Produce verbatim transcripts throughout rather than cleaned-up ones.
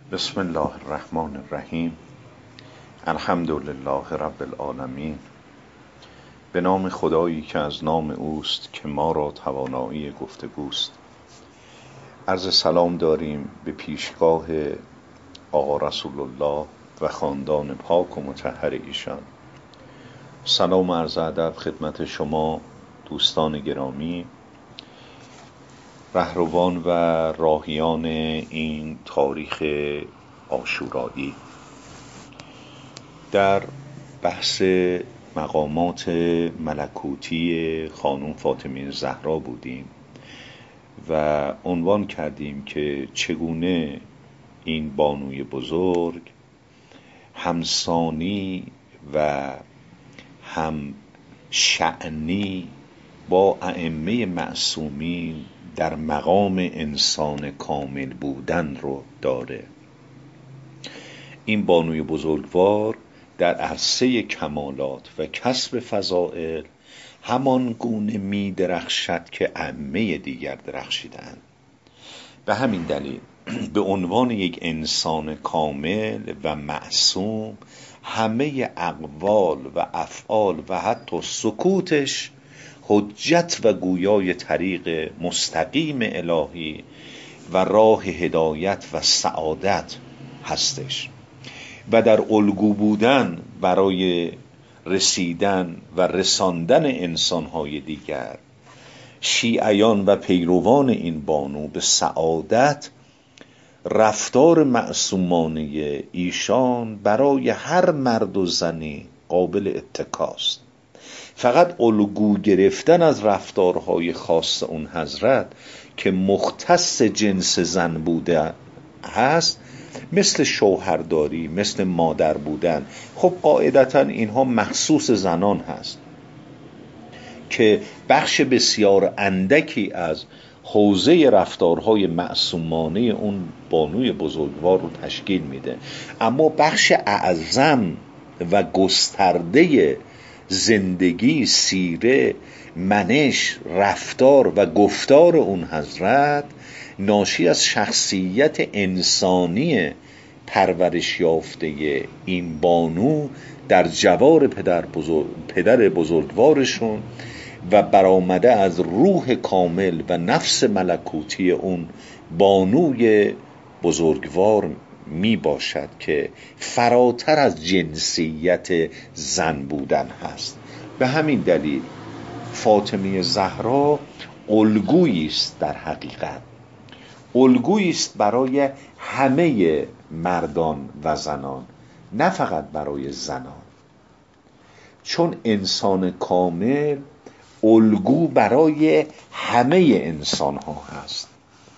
بسم الله الرحمن الرحیم. الحمد لله رب العالمین. به نام خدایی که از نام اوست که ما را توانایی گفتگوست. عرض سلام داریم به پیشگاه آقا رسول الله و خاندان پاک و مطهر ایشان. سلام و عرض ادب خدمت شما دوستان گرامی، رهروان و راهیان این تاریخ عاشورایی. در بحث مقامات ملکوتی خانم فاطمه زهرا بودیم و عنوان کردیم که چگونه این بانوی بزرگ همسانی و هم شأنی با ائمه معصومین در مقام انسان کامل بودن رو داره. این بانوی بزرگوار در عرصه کمالات و کسب فضائل همان گونه می درخشد که ائمه دیگر درخشیدند. به همین دلیل به عنوان یک انسان کامل و معصوم همه اقوال و افعال و حتی سکوتش حجت و گویای طریق مستقیم الهی و راه هدایت و سعادت هستش و در الگو بودن برای رسیدن و رساندن انسانهای دیگر، شیعیان و پیروان این بانو به سعادت، رفتار معصومانه ایشان برای هر مرد و زنی قابل اتکاست. فقط الگو گرفتن از رفتارهای خاص اون حضرت که مختص جنس زن بوده هست، مثل شوهرداری، مثل مادر بودن، خب قاعدتا اینها مخصوص زنان هست که بخش بسیار اندکی از حوزه رفتارهای معصومانه اون بانوی بزرگوار رو تشکیل میده. اما بخش اعظم و گسترده زندگی، سیره، منش، رفتار و گفتار اون حضرت ناشی از شخصیت انسانی پرورش یافته این بانو در جوار پدر, بزرگ، پدر بزرگوارشون و برآمده از روح کامل و نفس ملکوتی اون بانوی بزرگوار می باشد که فراتر از جنسیت زن بودن هست. به همین دلیل فاطمه زهرا الگویی است، در حقیقت الگویی است برای همه مردان و زنان، نه فقط برای زنان، چون انسان کامل الگو برای همه انسان ها هست.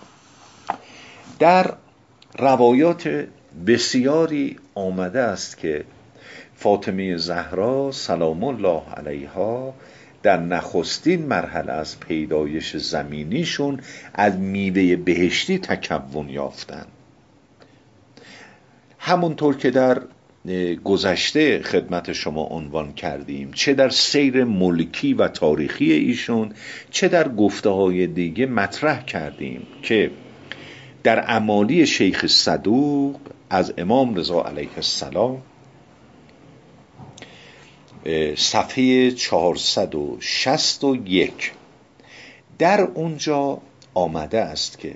در روایات بسیاری آمده است که فاطمه زهرا سلام الله علیها در نخستین مرحله از پیدایش زمینیشون از میوه بهشتی تکون یافتند. همونطور که در گذشته خدمت شما عنوان کردیم، چه در سیر ملکی و تاریخی ایشون، چه در گفته های دیگه مطرح کردیم که در اعمالی شیخ صدوق از امام رضا علیه السلام صفحه چهارصد و شصت و یک در اونجا آمده است که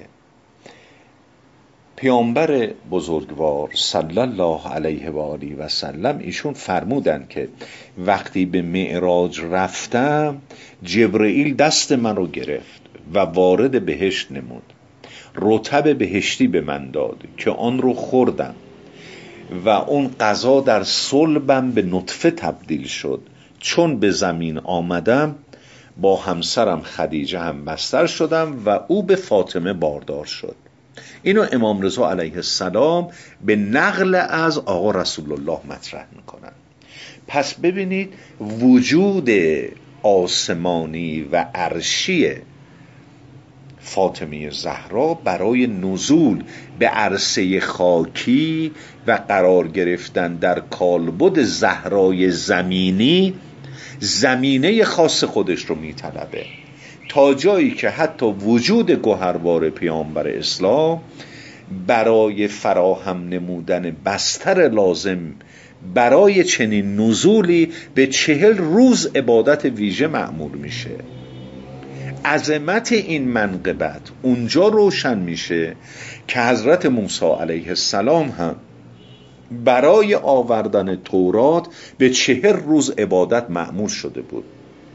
پیامبر بزرگوار صلی الله علیه و آله و سلم ایشون فرمودن که وقتی به معراج رفتم جبرئیل دست من رو گرفت و وارد بهشت نمود، رطب بهشتی به من داد که آن رو خوردم و اون غذا در صلبم به نطفه تبدیل شد. چون به زمین آمدم با همسرم خدیجه هم بستر شدم و او به فاطمه باردار شد. اینو امام رضا علیه السلام به نقل از آقا رسول الله مطرح میکنن. پس ببینید وجود آسمانی و عرشی فاطمه زهرا برای نزول به عرصه خاکی و قرار گرفتن در کالبد زهرای زمینی زمینه خاص خودش رو میطلبه، تا جایی که حتی وجود گوهربار پیامبر اسلام برای فراهم نمودن بستر لازم برای چنین نزولی به چهل روز عبادت ویژه معمول میشه. عظمت این منقبت اونجا روشن میشه که حضرت موسی علیه السلام هم برای آوردن تورات به چهل روز عبادت مأمور شده بود.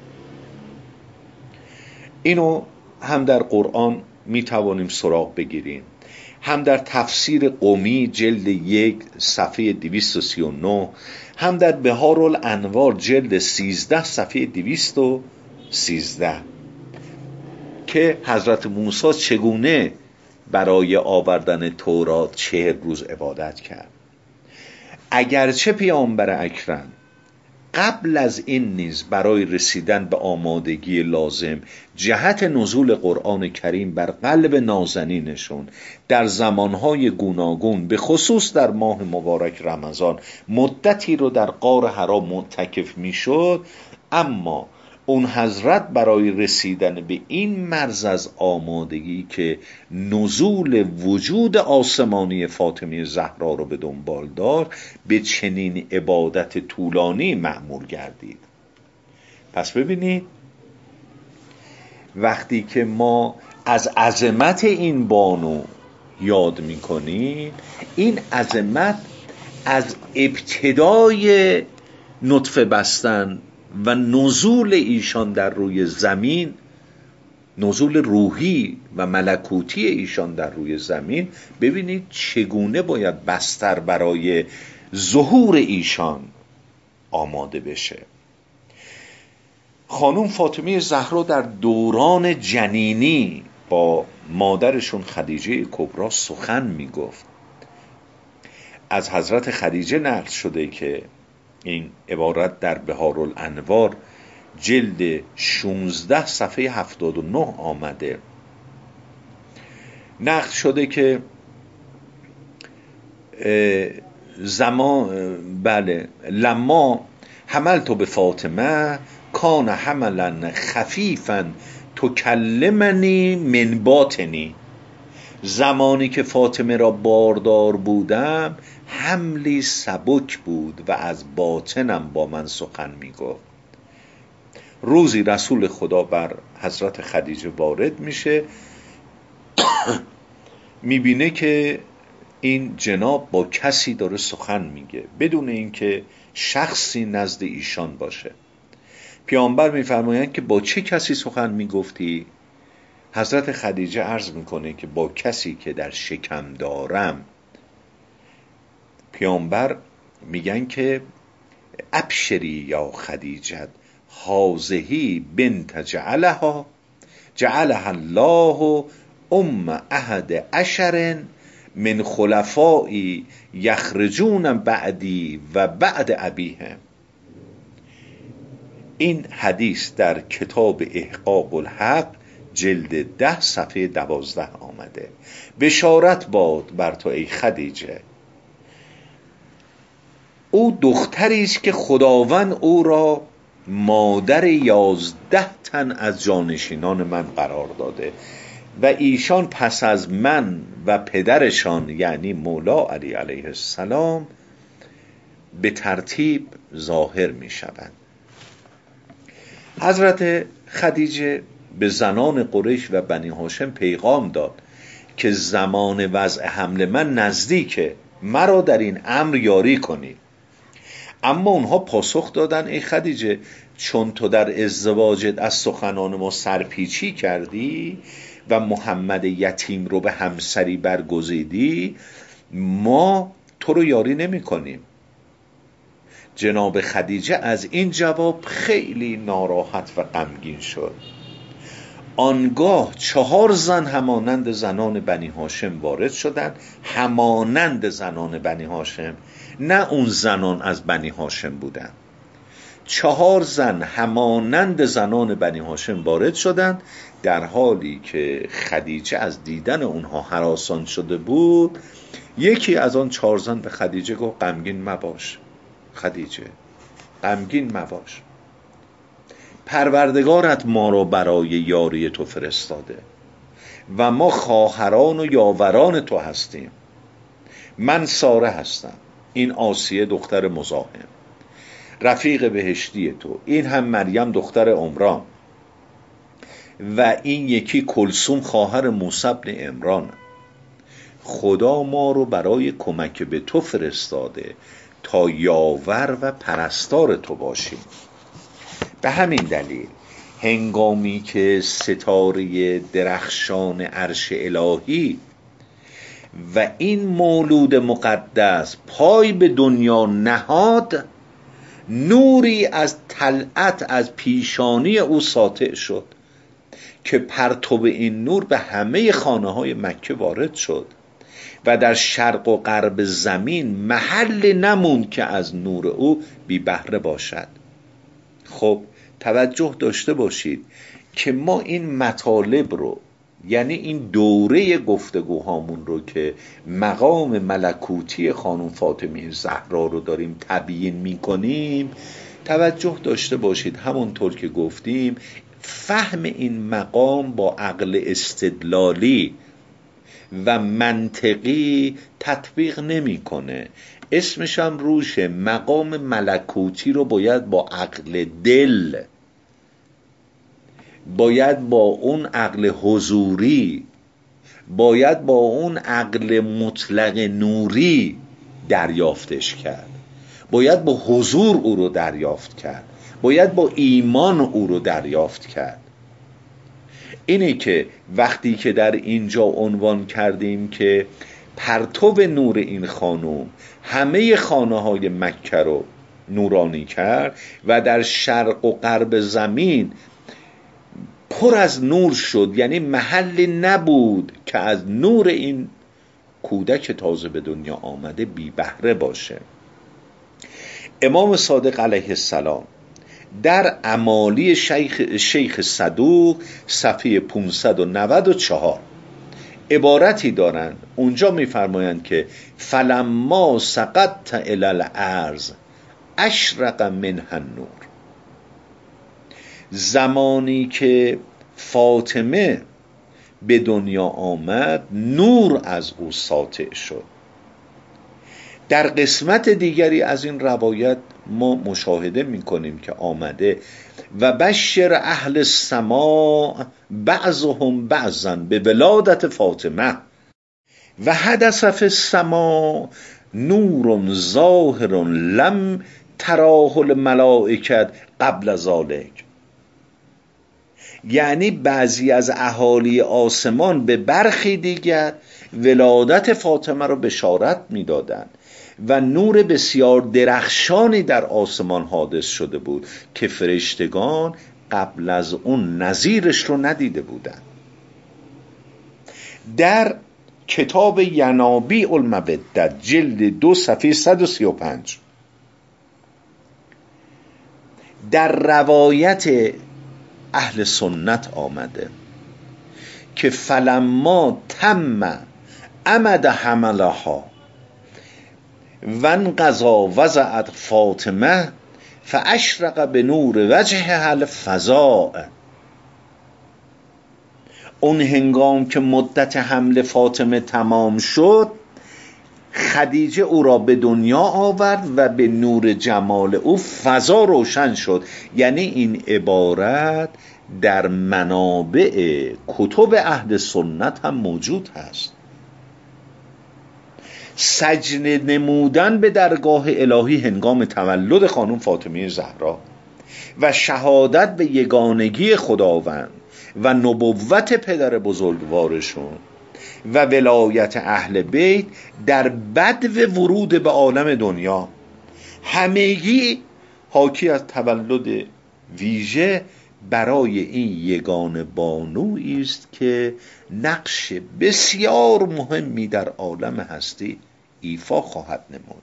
اینو هم در قرآن میتوانیم سراغ بگیریم، هم در تفسیر قمی جلد یک صفحه دویست و سی و نه، هم در بهار الانوار جلد سیزده صفحه دویست و سیزده که حضرت موسی چگونه برای آوردن تورات چهل روز عبادت کرد. اگرچه پیامبر اکرم قبل از این نیز برای رسیدن به آمادگی لازم جهت نزول قرآن کریم بر قلب نازنینشون در زمانهای گوناگون به خصوص در ماه مبارک رمضان مدتی رو در غار حرا معتکف میشد، اما اون حضرت برای رسیدن به این مرز از آمادگی که نزول وجود آسمانی فاطمه زهرا رو به دنبال داشت به چنین عبادت طولانی مأمور گردید. پس ببینید وقتی که ما از عظمت این بانو یاد میکنیم، این عظمت از ابتدای نطفه بستن و نزول ایشان در روی زمین، نزول روحی و ملکوتی ایشان در روی زمین، ببینید چگونه باید بستر برای ظهور ایشان آماده بشه. خانم فاطمه زهرا در دوران جنینی با مادرشون خدیجه کبری سخن میگفت. از حضرت خدیجه نقل شده که این عبارت در بهار الانوار جلد شانزده صفحه هفتاد و نه آمده، نقل شده که زمان بله لما حملت به فاطمه کان حملا خفیفا تکلمنی من باطنی، زمانی که فاطمه را باردار بودم حملی سبک بود و از باطنم با من سخن میگفت. روزی رسول خدا بر حضرت خدیجه وارد میشه، میبینه که این جناب با کسی داره سخن میگه بدون اینکه شخصی نزد ایشان باشه. پیامبر میفرمایند که با چه کسی سخن میگفتی؟ حضرت خدیجه عرض میکنه که با کسی که در شکم دارم. پیامبر میگن که ابشری یا خدیجه هازهی بنت جعلها جعلها الله ام احد عشر من خلفائی یخرجون بعدی و بعد ابیهم. این حدیث در کتاب احقاق الحق جلد ده صفحه دوازده آمده. بشارت باد بر تو ای خدیجه، او دختری است که خداوند او را مادر یازده تن از جانشینان من قرار داده و ایشان پس از من و پدرشان یعنی مولا علی علیه السلام به ترتیب ظاهر می شوند. حضرت خدیجه به زنان قریش و بنی هاشم پیغام داد که زمان وضع حمل من نزدیکه، مرا در این امر یاری کنید. اما اونها پاسخ دادن ای خدیجه چون تو در ازدواجت از سخنان ما سرپیچی کردی و محمد یتیم رو به همسری برگزیدی، ما تو رو یاری نمی کنیم. جناب خدیجه از این جواب خیلی ناراحت و غمگین شد. آنگاه چهار زن همانند زنان بنی هاشم وارد شدند، همانند زنان بنی هاشم، نه اون زنان از بنی هاشم بودند. چهار زن همانند زنان بنی هاشم وارد شدند در حالی که خدیجه از دیدن اونها هراسان شده بود. یکی از آن چهار زن به خدیجه گفت غمگین مباش خدیجه، غمگین مباش، پروردگارت ما را برای یاری تو فرستاده و ما خواهران و یاوران تو هستیم. من ساره هستم، این آسیه دختر مزاحم، رفیق بهشتی تو، این هم مریم دختر عمران و این یکی کلثوم خواهر موسی بن عمران. خدا ما رو برای کمک به تو فرستاده تا یاور و پرستار تو باشیم. به همین دلیل هنگامی که ستاره درخشان عرش الهی و این مولود مقدس پای به دنیا نهاد، نوری از طلعت از پیشانی او ساطع شد که پرتو این نور به همه خانه های مکه وارد شد و در شرق و غرب زمین محل نموند که از نور او بی بهره باشد. خب توجه داشته باشید که ما این مطالب رو، یعنی این دوره گفتگوهامون رو که مقام ملکوتی خانم فاطمه زهرا رو داریم تبیین میکنیم، توجه داشته باشید همونطور که گفتیم فهم این مقام با عقل استدلالی و منطقی تطبیق نمیکنه. اسمش هم روشه. مقام ملکوتی رو باید با عقل دل، باید با اون عقل حضوری، باید با اون عقل مطلق نوری دریافتش کرد، باید با حضور او رو دریافت کرد، باید با ایمان او رو دریافت کرد. اینه که وقتی که در اینجا عنوان کردیم که پرتو نور این خانم همه خانه های مکه رو نورانی کرد و در شرق و غرب زمین پر از نور شد، یعنی محل نبود که از نور این کودک تازه به دنیا آمده بی بهره باشه. امام صادق علیه السلام در اعمالی شیخ, شیخ صدوق صفحه پانصد و نود و چهار عبارتی دارند. اونجا میفرمایند که فلما سقطت الی الارض اشرق منها النور. زمانی که فاطمه به دنیا آمد نور از او ساطع شد. در قسمت دیگری از این روایت ما مشاهده میکنیم که آمده و بشر اهل السماء بعضهم بعضا به ولادت فاطمه و حدث فی السماء نور ظاهر لم تراه الملائکه قبل ذلک. یعنی بعضی از اهالی آسمان به برخی دیگر ولادت فاطمه رو بشارت میدادند و نور بسیار درخشانی در آسمان حادث شده بود که فرشتگان قبل از اون نظیرش رو ندیده بودند. در کتاب ینابیع المودة جلد دو صفحه صد و سی و پنج در روایت اهل سنت آمده که فلما تم امد حملها و انقضا وضعت فاطمه فاشرق به نور وجهها الفضاء. اون هنگام که مدت حمل فاطمه تمام شد، خدیجه او را به دنیا آورد و به نور جمال او فضا روشن شد. یعنی این عبارت در منابع کتب اهل سنت هم موجود هست. سجده نمودن به درگاه الهی هنگام تولد خانم فاطمه زهرا و شهادت به یگانگی خداوند و نبوت پدر بزرگوارشون و ولایت اهل بیت در بدو ورود به عالم دنیا، همگی حاکی از تولد ویژه برای این یگان بانویی است که نقش بسیار مهمی در عالم هستی ایفا خواهد نمود.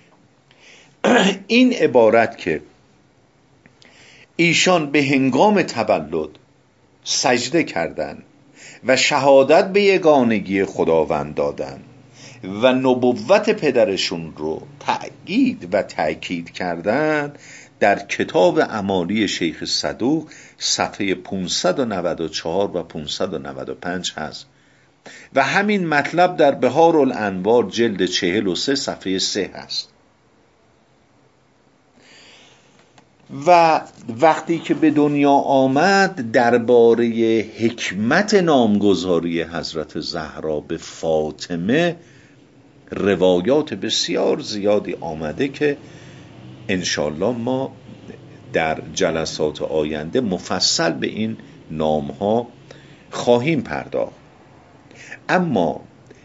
این عبارت که ایشان به هنگام تولد سجده کردند و شهادت به یگانگی خداوند دادند و نبوت پدرشون رو تأکید و تأکید کردند، در کتاب اعمالی شیخ صدوق صفحه پانصد و نود و چهار و پانصد و نود و پنج هست و همین مطلب در بحار الانوار جلد چهل و سه صفحه سه هست. و وقتی که به دنیا آمد درباره حکمت نامگذاری حضرت زهرا به فاطمه روایات بسیار زیادی آمده که انشالله ما در جلسات آینده مفصل به این نامها خواهیم پرداخت. اما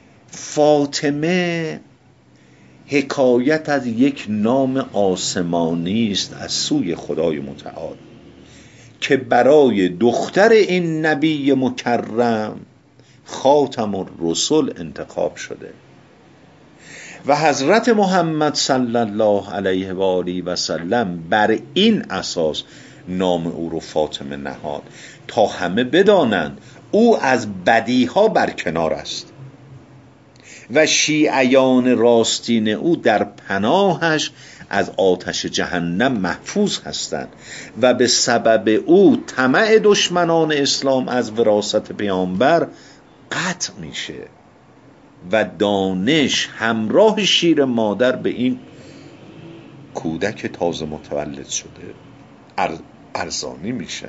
فاطمه حکایت از یک نام آسمانی است از سوی خدای متعال که برای دختر این نبی مکرم خاتم الرسل انتخاب شده و حضرت محمد صلی الله علیه و آله و سلم بر این اساس نام او رو فاطمه نهاد تا همه بدانند او از بدیها برکنار است و شیعیان راستین او در پناهش از آتش جهنم محفوظ هستند و به سبب او طمع دشمنان اسلام از وراثت پیامبر قطع میشه و دانش همراه شیر مادر به این کودک تازه متولد شده ارزانی میشه.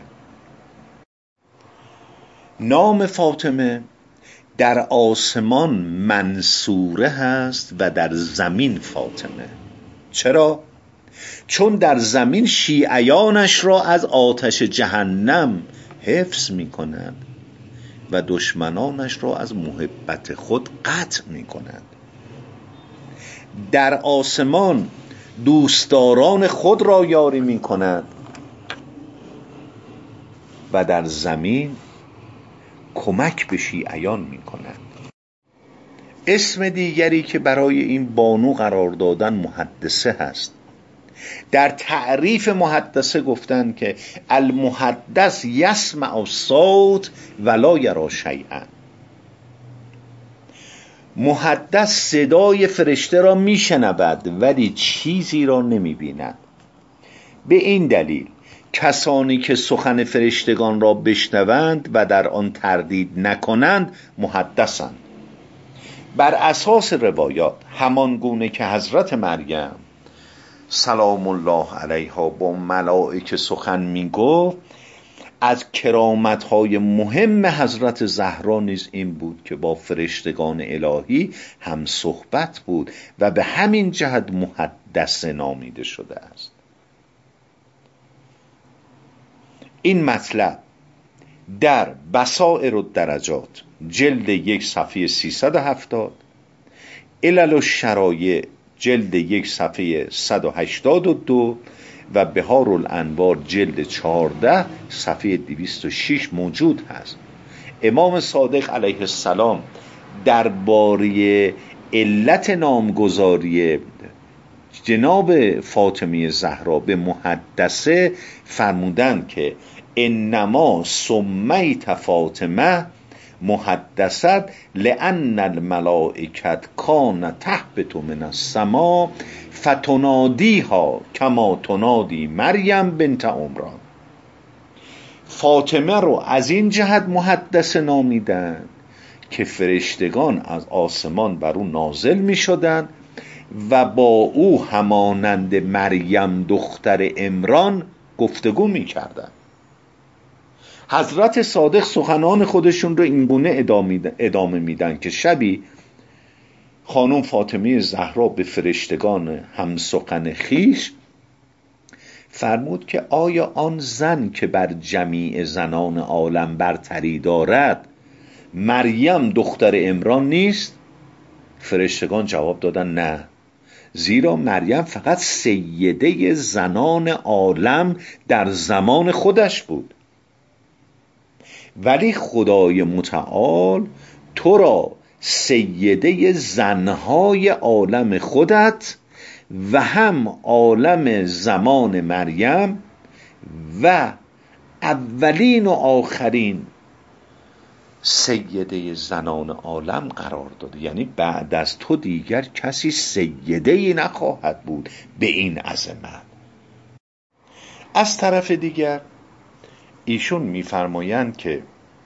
نام فاطمه در آسمان منصوره هست و در زمین فاطمه. چرا؟ چون در زمین شیعیانش را از آتش جهنم حفظ می کنند و دشمنانش را از محبت خود قطع می کنند. در آسمان دوستداران خود را یاری می کنند و در زمین کمک به شیعیان می کنند. اسم دیگری که برای این بانو قرار دادن محدثه هست. در تعریف محدثه گفتن که المحدث یسمع الصوت ولا یرا شیئا. محدث صدای فرشته را میشنود ولی چیزی را نمیبیند. به این دلیل کسانی که سخن فرشتگان را بشنوند و در آن تردید نکنند محدثند. بر اساس روایات همان گونه که حضرت مریم سلام الله علیها با ملائکه سخن میگفت، از کرامت‌های مهم حضرت زهرا نیز این بود که با فرشتگان الهی هم صحبت بود و به همین جهت محدثه نامیده شده است. این مطلب در بصائر الدرجات جلد یک صفحه سیصد و هفتاد، علل الشرایع جلد یک صفحه صد و هشتاد و دو و بحار الانوار جلد چهارده صفحه دویست و شش موجود هست. امام صادق علیه السلام درباره علت نامگذاری جناب فاطمه زهرا به محدثه فرمودند که انما سمیت فاطمه محدثت لان الملائکت کان تهبط من السما فتنادیها کما تنادی مریم بنت عمران. فاطمه رو از این جهت محدثه نامیدن که فرشتگان از آسمان بر او نازل می شدند و با او همانند مریم دختر عمران گفتگو می کردند. حضرت صادق سخنان خودشون رو اینگونه ادامه میدن که شبی خانم فاطمه زهرا به فرشتگان هم سخن خیش فرمود که آیا آن زن که بر جمیع زنان عالم برتری دارد مریم دختر عمران نیست؟ فرشتگان جواب دادن نه، زیرا مریم فقط سیده زنان عالم در زمان خودش بود، ولی خدای متعال تو را سیده زنهای عالم خودت و هم عالم زمان مریم و اولین و آخرین سیده زنان عالم قرار داده، یعنی بعد از تو دیگر کسی سیده‌ای نخواهد بود به این عظمت. از طرف دیگر ایشون میفرمایند که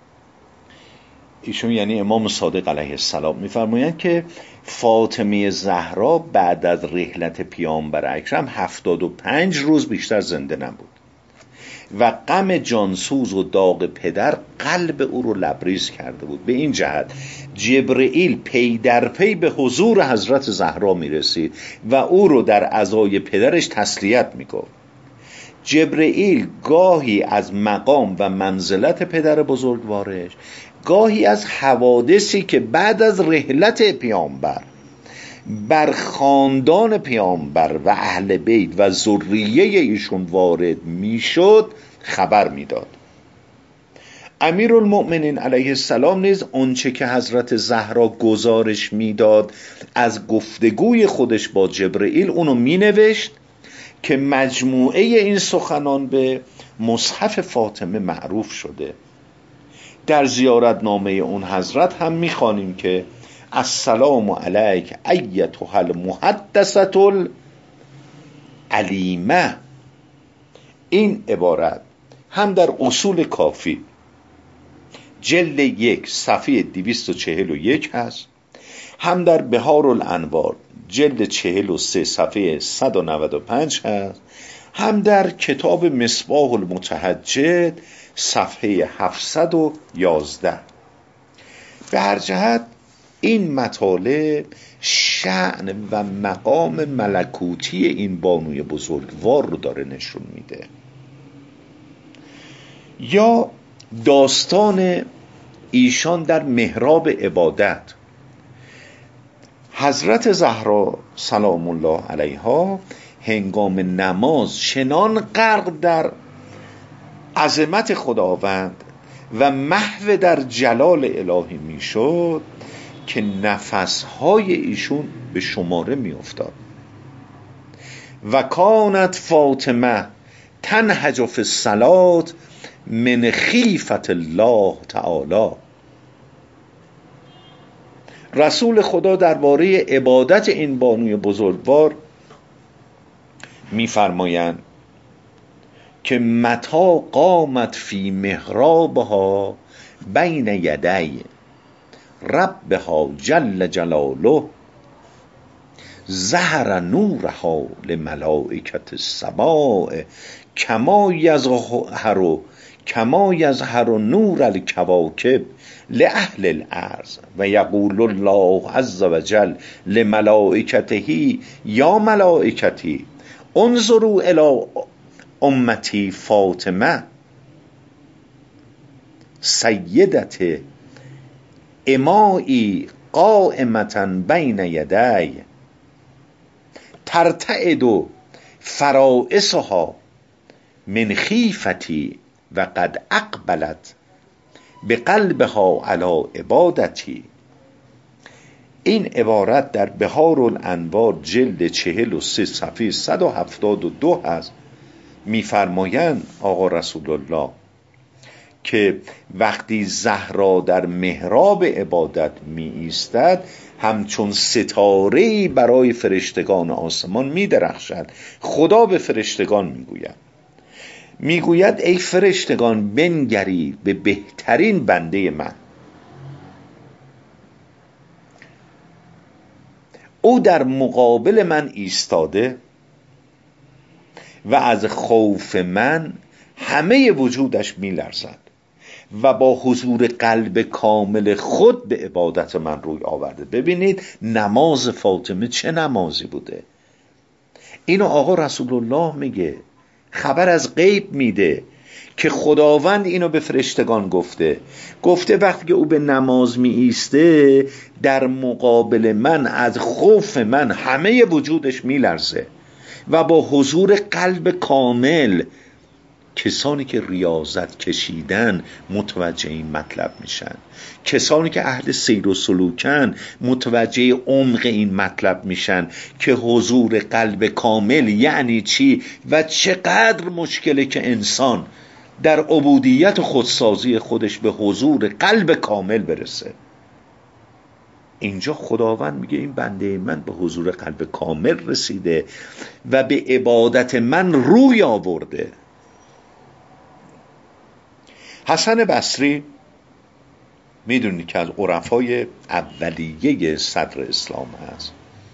ایشون یعنی امام صادق علیه السلام میفرمایند که فاطمه زهرا بعد از رحلت پیامبر اکرم هفتاد و پنج روز بیشتر زنده نبود و غم جانسوز و داغ پدر قلب او رو لبریز کرده بود. به این جهت جبرئیل پی در پی به حضور حضرت زهرا میرسید و او رو در عزای پدرش تسلیت میگفت. جبرئیل گاهی از مقام و منزلت پدر بزرگوارش، گاهی از حوادثی که بعد از رحلت پیامبر بر خاندان پیامبر و اهل بیت و ذریه ایشون وارد میشد خبر میداد. امیرالمؤمنین علیه السلام نیز آنچه که حضرت زهرا گزارش میداد از گفتگوی خودش با جبرئیل اونو مینوشت که مجموعه این سخنان به مصحف فاطمه معروف شده. در زیارتنامه اون حضرت هم میخوانیم که السلام علیک ایتها المحدثة العلیمه. این عبارت هم در اصول کافی جلد یک صفحه دویست و چهل و یک هست، هم در بهار الانوار جلد چهل و سه صفحه صد و نود و پنج هست، هم در کتاب مصباح المتهجد صفحه هفتصد و یازده. به هر جهت این مطالب شأن و مقام ملکوتی این بانوی بزرگوار رو داره نشون میده. یا داستان ایشان در محراب عبادت، حضرت زهرا سلام الله علیها هنگام نماز چنان غرق در عظمت خداوند و محو در جلال الهی میشد که نفسهای ایشون به شماره میافتاد. و کانت فاطمه تنهج فی الصلاة من خیفت الله تعالی. رسول خدا درباره عبادت این بانوی بزرگوار میفرمایند که متا قامت فی محرابها بین یدی ربها جل جلاله ظهر نورها لملائکة السماء کما یظهر کما یظهر نور الکواکب لأهل الارض و یقول الله عز وجل لملائکته یا ملائکتی انظروا الی امتی فاطمه سیدت امایی قائمتا بین یدی ترتعد فرائسها من خیفتی و قد اقبلت به قلبها علی عبادتی. این عبارت در بهار الانوار جلد چهل و سه صفحه صد و هفتاد و دو هست. میفرمایند آقا رسول الله که وقتی زهرا در محراب عبادت می ایستد همچون ستاره‌ای برای فرشتگان آسمان می درخشد. خدا به فرشتگان می گوید میگوید ای فرشتگان بنگرید به بهترین بنده من. او در مقابل من ایستاده و از خوف من همه وجودش میلرزد و با حضور قلب کامل خود به عبادت من روی آورده. ببینید نماز فاطمه چه نمازی بوده. اینو آقا رسول الله میگه، خبر از غیب میده که خداوند اینو به فرشتگان گفته. گفته وقتی او به نماز می ایسته در مقابل من از خوف من همه وجودش میلرزه و با حضور قلب کامل. کسانی که ریاضت کشیدن متوجه این مطلب میشن، کسانی که اهل سیر و سلوکن متوجه عمق این مطلب میشن که حضور قلب کامل یعنی چی و چقدر مشکله که انسان در عبودیت و خودسازی خودش به حضور قلب کامل برسه. اینجا خداوند میگه این بنده من به حضور قلب کامل رسیده و به عبادت من روی آورده. حسن بصری میدونی که از عرفای اولیه صدر اسلام هست.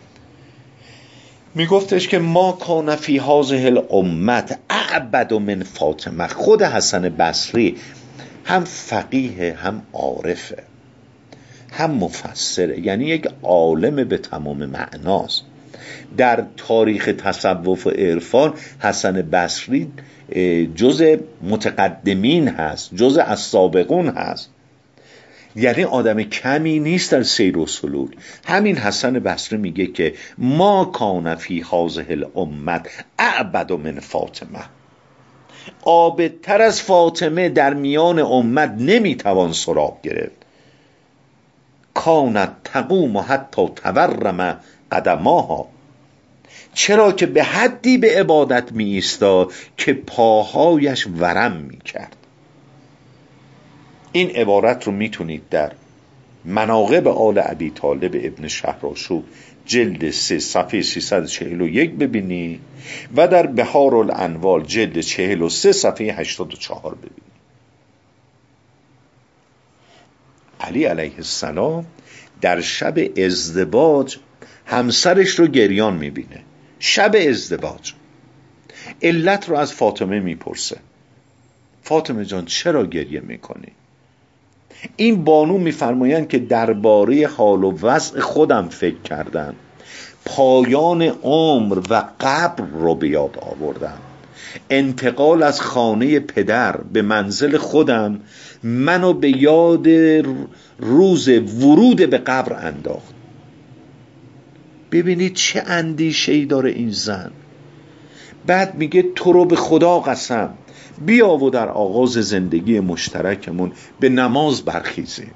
میگفتش که ما کان فی هذه الامت اعبد من فاطمه. خود حسن بصری هم فقیه، هم عارفه، هم مفسره، یعنی یک عالم به تمام معناست. در تاریخ تصوف و عرفان حسن بصری جز متقدمین هست، جز السابقون هست، یعنی آدم کمی نیست در سیر و سلوک. همین حسن بصری میگه که ما کان فی هذه الامت اعبد من فاطمه، عابدتر از فاطمه در میان امت نمیتوان سراغ گرفت. کانت تقوم حتی تورم قدماها، چرا که به حدی به عبادت می ایستاد که پاهایش ورم می کرد. این عبارت رو میتونید در مناقب آل ابی طالب ابن شهرآشوب جلد سه صفحه سیصد و چهل و یک ببینید و در بحار الانوار جلد چهل و سه صفحه هشتاد و چهار ببینید. علی علیه السلام در شب ازدواج همسرش رو گریان میبینه. شب ازدواج علت رو از فاطمه میپرسه، فاطمه جان چرا گریه میکنی؟ این بانو میفرمایند که درباره حال و وضع خودم فکر کردم، پایان عمر و قبر رو به یاد آوردم، انتقال از خانه پدر به منزل خودم منو به یاد روز ورود به قبر انداخت. ببینید چه اندیشه‌ای داره این زن. بعد میگه تو رو به خدا قسم بیا و در آغاز زندگی مشترکمون به نماز برخیزیم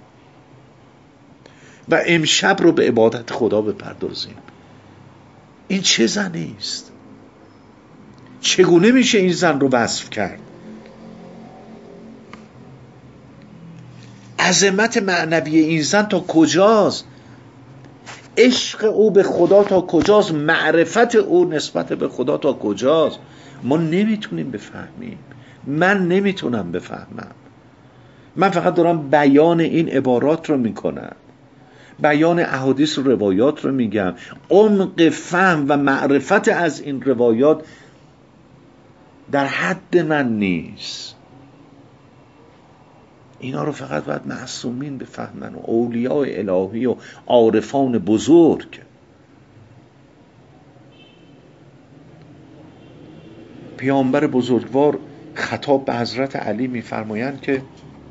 و امشب رو به عبادت خدا بپردازیم. این چه زنی است؟ چگونه میشه این زن رو وصف کرد؟ عظمت معنوی این زن تا کجاست؟ عشق او به خدا تا کجاست؟ معرفت او نسبت به خدا تا کجاست؟ ما نمیتونیم بفهمیم. من نمیتونم بفهمم. من فقط دارم بیان این عبارات رو میکنم، بیان احادیث و روایات رو میگم. عمق فهم و معرفت از این روایات در حد من نیست. اینا رو فقط باید معصومین بفهمن و اولیاء الهی و عارفان بزرگ. پیامبر بزرگوار خطاب به حضرت علی میفرمایند که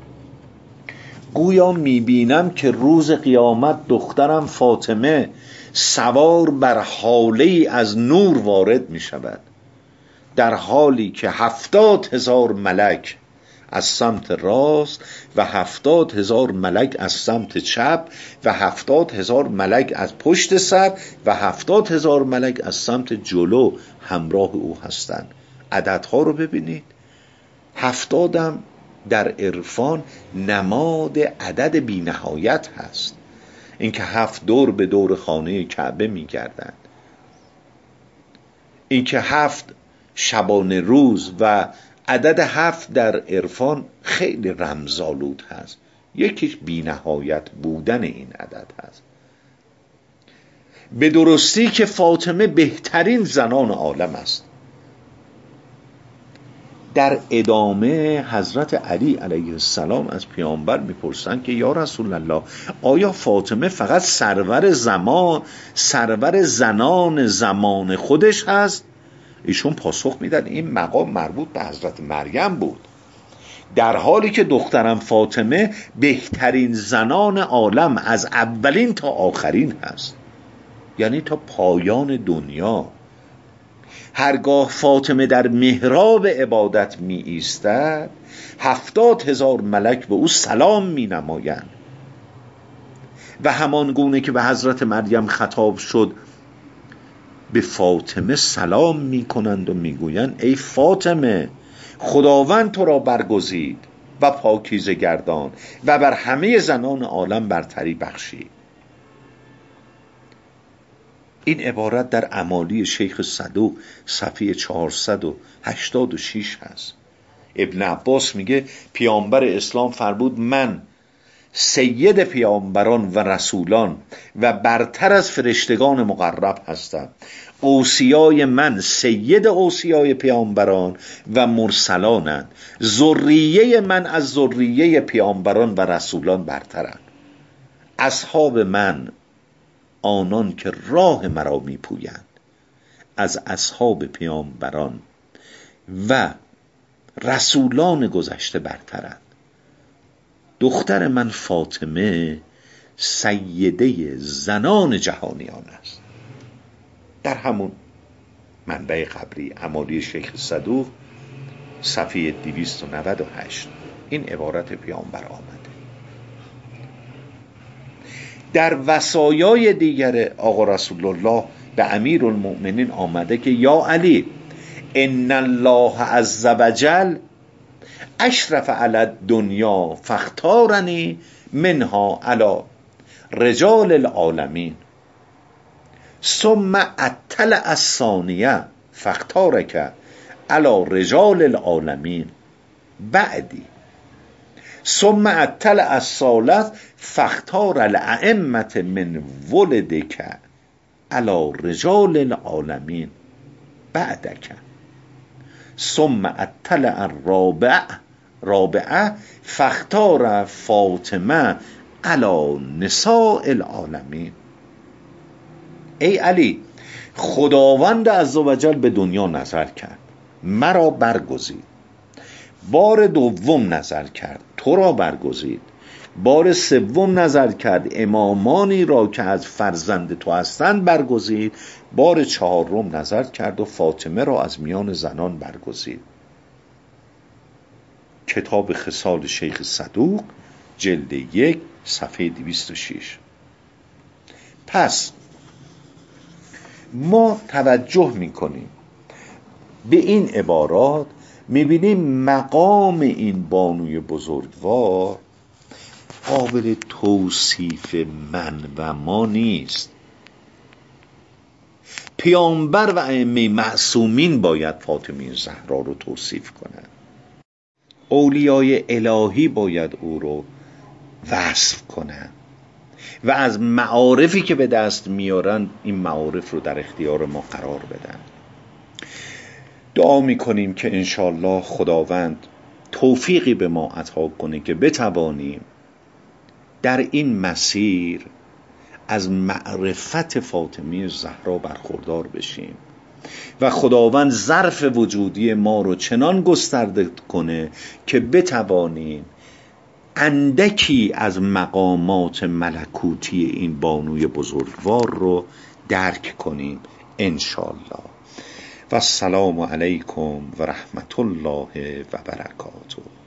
گویا میبینم که روز قیامت دخترم فاطمه سوار بر حاله از نور وارد میشود، در حالی که هفتاد هزار ملک از سمت راست و هفتاد هزار ملک از سمت چپ و هفتاد هزار ملک از پشت سر و هفتاد هزار ملک از سمت جلو همراه او هستند. عددها رو ببینید. هفتادم در عرفان نماد عدد بی نهایت هست، اینکه هفت دور به دور خانه کعبه می گردند، اینکه هفت شبانه روز و عدد هفت در عرفان خیلی رمزآلود هست. یکیش بی نهایت بودن این عدد هست. به درستی که فاطمه بهترین زنان عالم است. در ادامه حضرت علی علیه السلام از پیامبر میپرسن که یا رسول الله آیا فاطمه فقط سرور زمان سرور زنان زمان خودش هست؟ ایشون پاسخ میدن این مقام مربوط به حضرت مریم بود، در حالی که دخترم فاطمه بهترین زنان عالم از اولین تا آخرین هست، یعنی تا پایان دنیا. هرگاه فاطمه در محراب عبادت می ایستد هفتاد هزار ملک به او سلام می نمایند و همان گونه که به حضرت مریم خطاب شد به فاطمه سلام می کنند و می گویند ای فاطمه خداوند تو را برگزید و پاکیزه گردان و بر همه زنان عالم برتری بخشید. این عبارت در امالی شیخ صدوق صفحه چهارصد و هشتاد و شش هست. ابن عباس میگه پیامبر اسلام فرمود من سید پیامبران و رسولان و برتر از فرشتگان مقرب هستم. اوصیای من سید اوصیای پیامبران و مرسلانند. ذریه من از ذریه پیامبران و رسولان برترند. اصحاب من آنان که راه مرا میپویند از اصحاب پیامبران و رسولان گذشته برترند. دختر من فاطمه سیده زنان جهانیان است. در همون منبع قبلی امالی شیخ صدوق صفحه دویست و نود و هشت این عبارت پیامبر آمده. در وصایای دیگر آقا رسول الله به امیرالمؤمنین آمده که یا علی ان الله عز وجل اشرف علی الدنیا فاختارنی منها علی رجال العالمین ثم اطلع الثانیه فاختارک علی رجال العالمین بعدی ثم اطلع الثالث فاختار الائمه من ولدک علی رجال العالمین بعدک ثم اطلع الرابع رابعه فاختار فاطمه علی نساء العالمین. ای علی خداوند عزوجل به دنیا نظر کرد، مرا برگزید. بار دوم نظر کرد، تو را برگزید. بار سوم نظر کرد، امامانی را که از فرزند تو هستند برگزید. بار چهارم نظر کرد و فاطمه را از میان زنان برگزید. کتاب خصال شیخ صدوق جلد یک صفحه دویست و شش. پس ما توجه میکنیم به این عبارات، میبینیم مقام این بانوی بزرگوار قابل توصیف من و ما نیست. پیامبر و ائمه معصومین باید فاطمه زهرا رو توصیف کنند. اولیای الهی باید او رو وصف کنند و از معارفی که به دست میارن این معارف رو در اختیار ما قرار بدن. دعا میکنیم که انشالله خداوند توفیقی به ما عطا کنه که بتوانیم در این مسیر از معرفت فاطمه زهرا برخوردار بشیم و خداوند ظرف وجودی ما رو چنان گسترده کنه که بتوانیم اندکی از مقامات ملکوتی این بانوی بزرگوار رو درک کنیم انشالله. و السلام علیکم و رحمت الله و برکاته.